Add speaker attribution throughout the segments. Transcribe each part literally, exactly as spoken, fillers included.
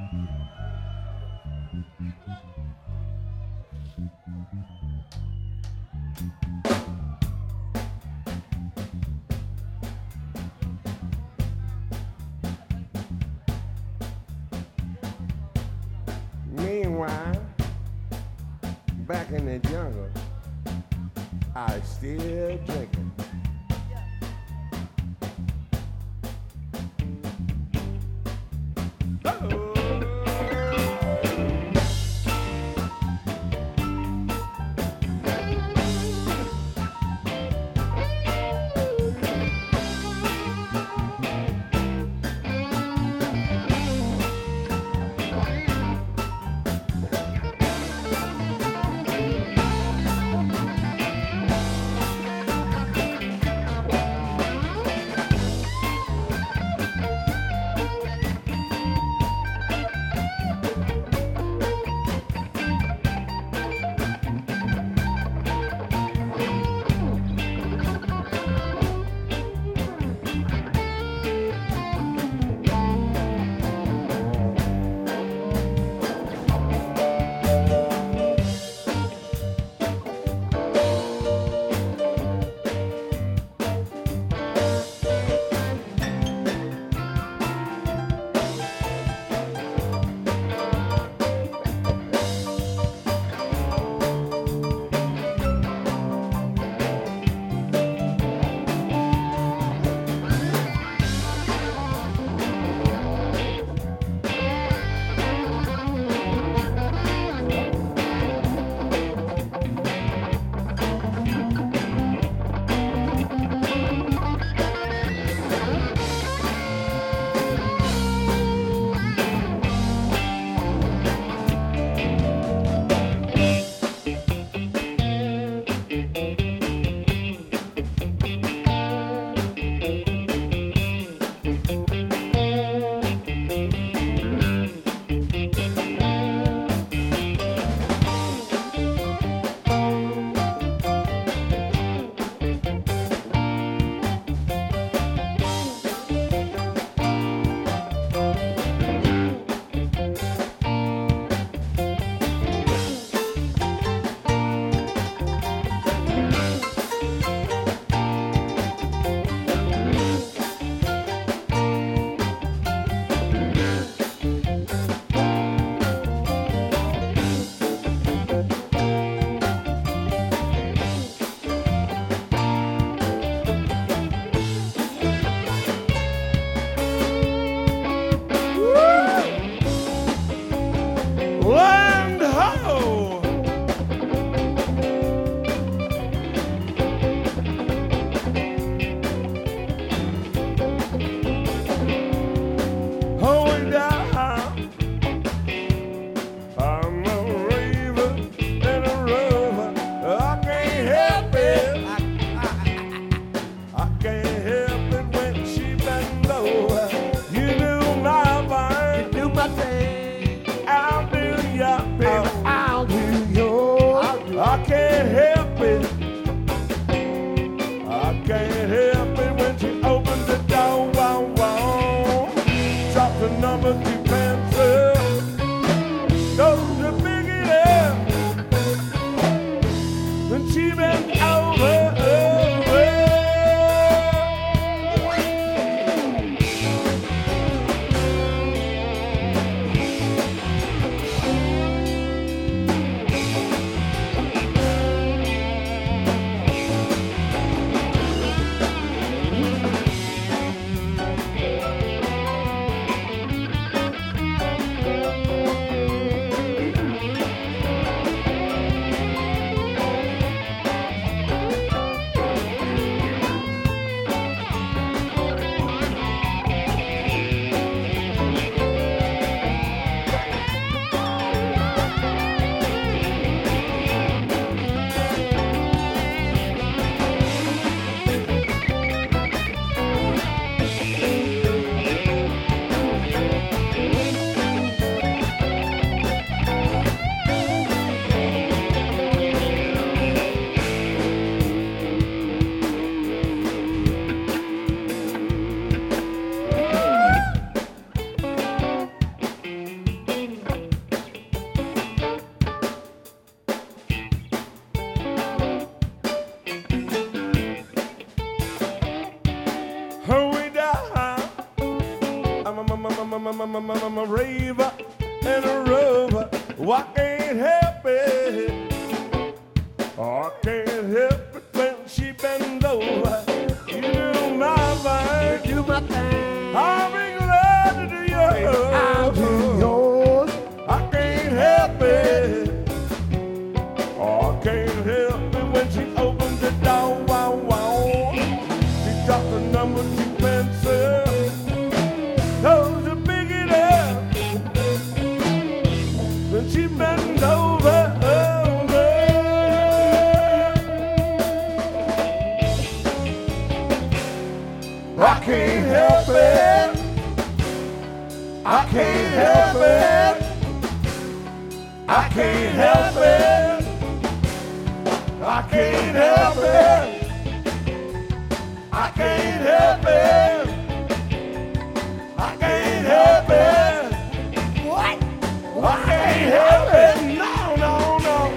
Speaker 1: Meanwhile, back in the jungle, I still drinking. I'm a raver and a rover. Oh, I can't help it. Oh, I can't help it when she bends over. You do my thing.
Speaker 2: Do my thing.
Speaker 1: I'll be glad to do yours.
Speaker 2: I'll do yours.
Speaker 1: I can't help it. Oh, I can't help it when she opens the door. Wow, wow. She drops the number two pencil. Those are big enough. When she bends over. I can't help it. I can't help it. I can't help it. I can't help it. I can't help it. I can't help it. What? I can't help it. No, no, no.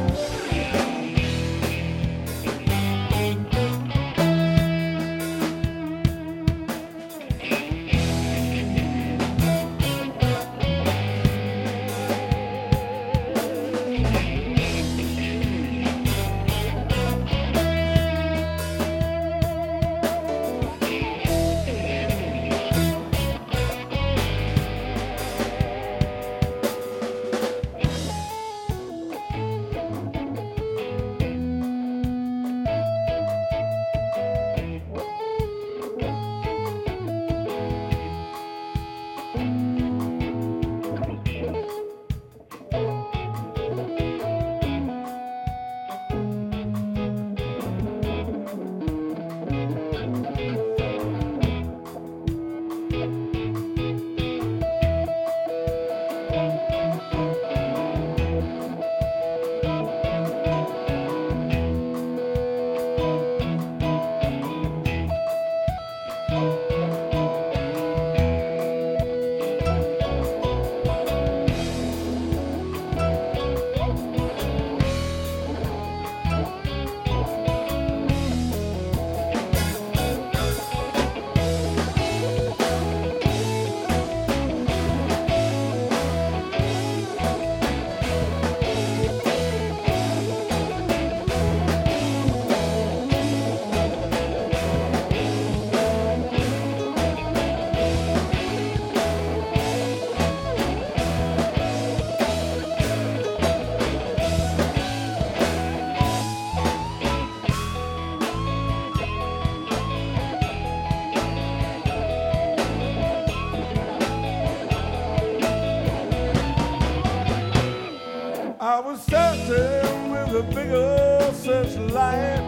Speaker 1: I was searching with a big old searchlight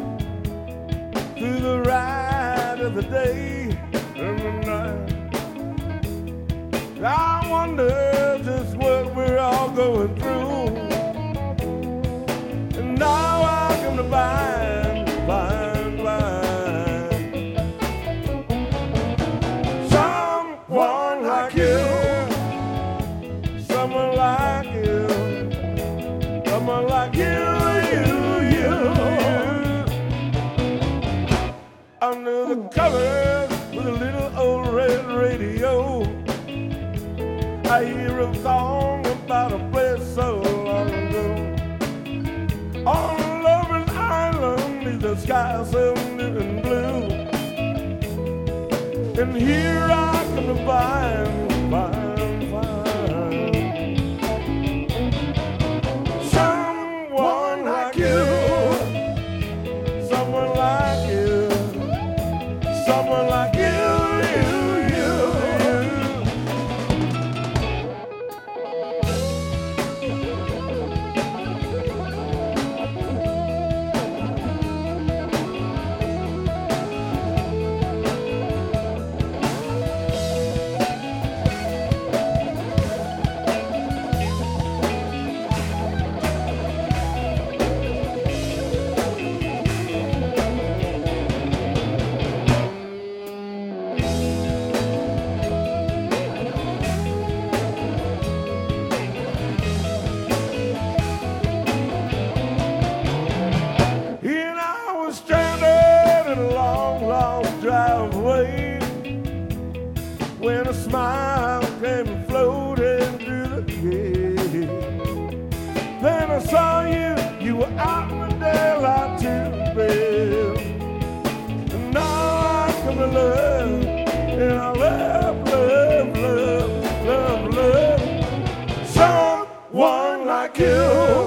Speaker 1: through the ride of the day and the night. I wonder just what we're all going through, and now I come to find, find, find someone like you, someone like you. Someone like you, you, you, you. Under the covers with a little old red radio, I hear a song about a place so long ago. On a loving island is the sky so new and blue, and here I come to find, find, find someone like you, someone like you, someone like you, you, you, when a smile came floating through the gate. Then I saw you, you were out in the daylight to bed. And now I come to love, and I love, love, love, love, love someone like you.